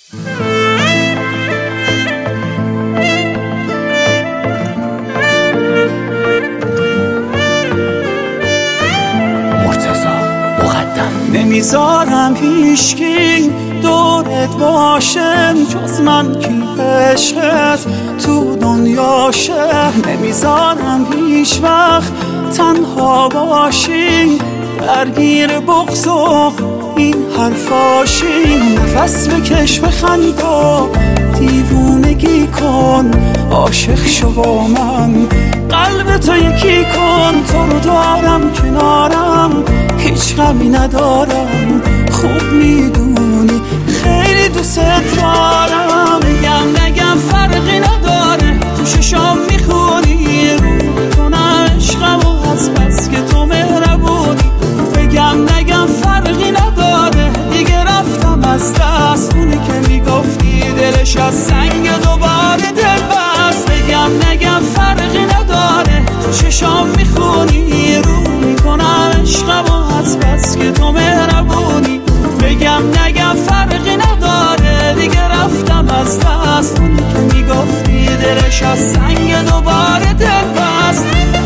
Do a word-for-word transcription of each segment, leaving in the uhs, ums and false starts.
نمیذارم هیچکی دورت باشه جز من کی عشقت تو دنیاشه. نمیذارم هیچ وقت تنها باشی درگیر بغض و این حرفاشی. نفس بکش بخند و دیوونگی کن، عاشق شو با من قلب تو یکی کن. تو رو دارم کنارم هیچ غمی ندارم، خوب میدونی خیلی دوست دارم. بگم نگم فرقی نداره، تو ششام میخونی رو کنم عشقم و از بس که تو مهربونی. بگم نگم فرقی نداره، دیگه رفتم از دست اونی که میگفتی دلش از سنگ دوباره دل بست. بگم نگم فرقی نداره، تو ششام میخونی رو میکنم عشقم و از بس که تو مهربونی. بگم نگم فرقی نداره، دیگه رفتم از دست اونی که میگفتی دلش از سنگ دوباره دل بست.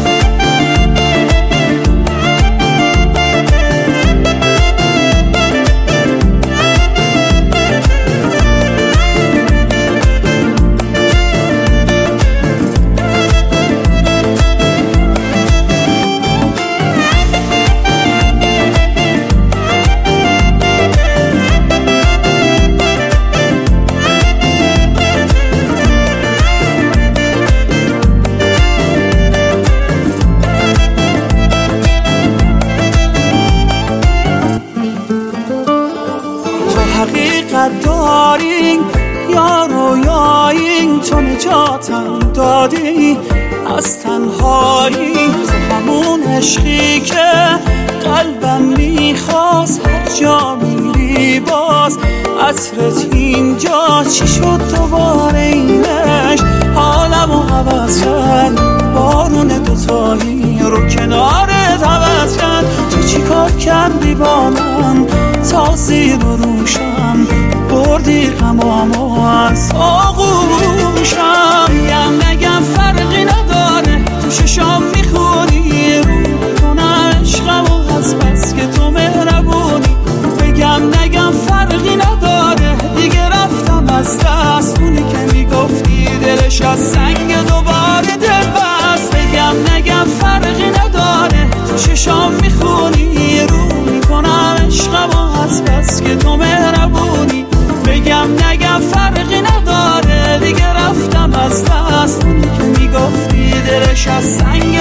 حقیقت داریم یا رویاییم، تو نجاتم دادی از تنهایی. تو همون عشقی که قلبم میخواست، هر جا میری باز عطرت اینجا. چی شد دوباره اینش حالمو عوض کرد، بارون دوتایی رو کنارت عوض کرد. تو چی کار کردی با من تا زیر روشم، بردی غمامو از آغوشم. بگم نگم فرقی نداره، تو ششام میخونی رو کنم عشقم و از بس که تو مهربونی. بگم نگم فرقی نداره، دیگه رفتم از دست اونی که میگفتی دلش از سنگ دوباره دل بست. بگم نگم فرقی نداره، تو ششام میخونی رو میکنم عشقم و از بس که تو مهربونی. بگم نگم فرقی نداره، دیگه رفتم از دست اونی که میگفتی دلش از سنگ